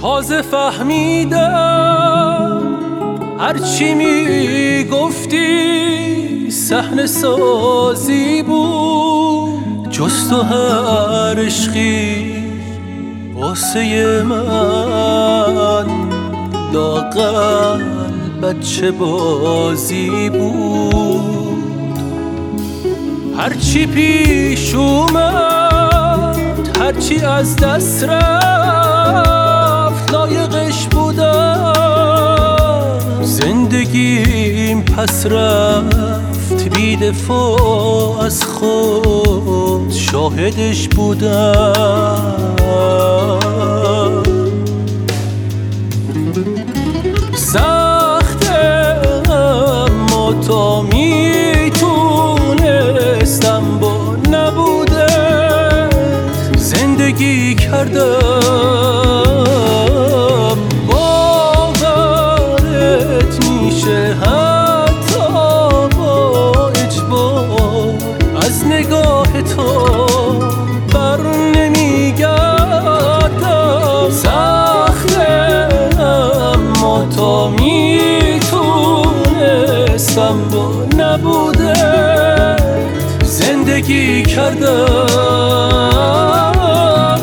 تازه فهمیدم هرچی میگفتی صحنه سازی بود، جز تو هر عشقی واسه من لااقل بچه بازی بود. هرچی پیش اومد، هرچی از دست رفت، لایقش بودم. زندگیم پس رفت بی دفاع از خود، شاهدش بودم. سخته اما تا میتونستم با نبوده زندگی کردم. باورت میشه حتی با اجبار، از نگاه تو بر نمیگردم. سخته اما تا میتونستم با نبودت زندگی کردم.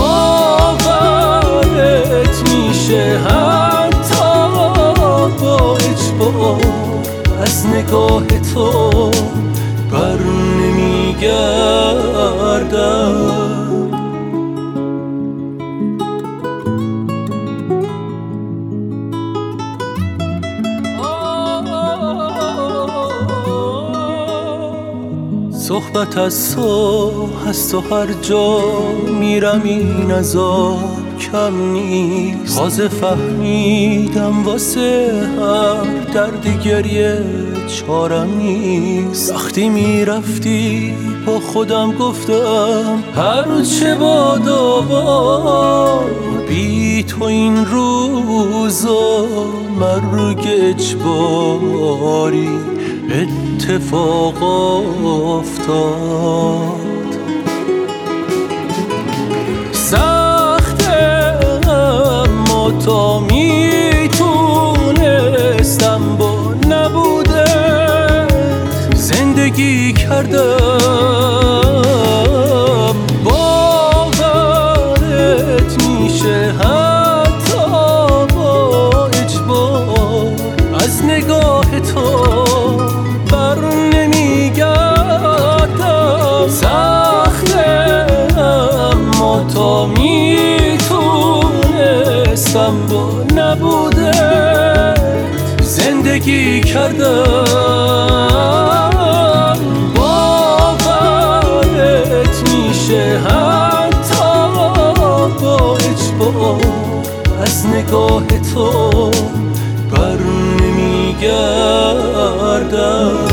باورت میشه حتی با اجبار، از نگاه تو بر نمیگردم. صحبت از تو هر جا میرم این عذاب کم نیست. تازه فهمیدم واسه هر درد گریه چارم نیست. وقتی میرفتی با خودم گفتم هر روز چه باد بی تو این روزا مرگ اجباری اتفاق افتاد. سخته اما تا میتونستم با نبودت زندگی کردم. باورت میشه حتی با اجبار، از نگاه تو بر نمیگردم. سخته اما تا میتونستم با نبودت زندگی کردم. باورت میشه حتی با اجبار، از نگاه تو بر نمیگردم.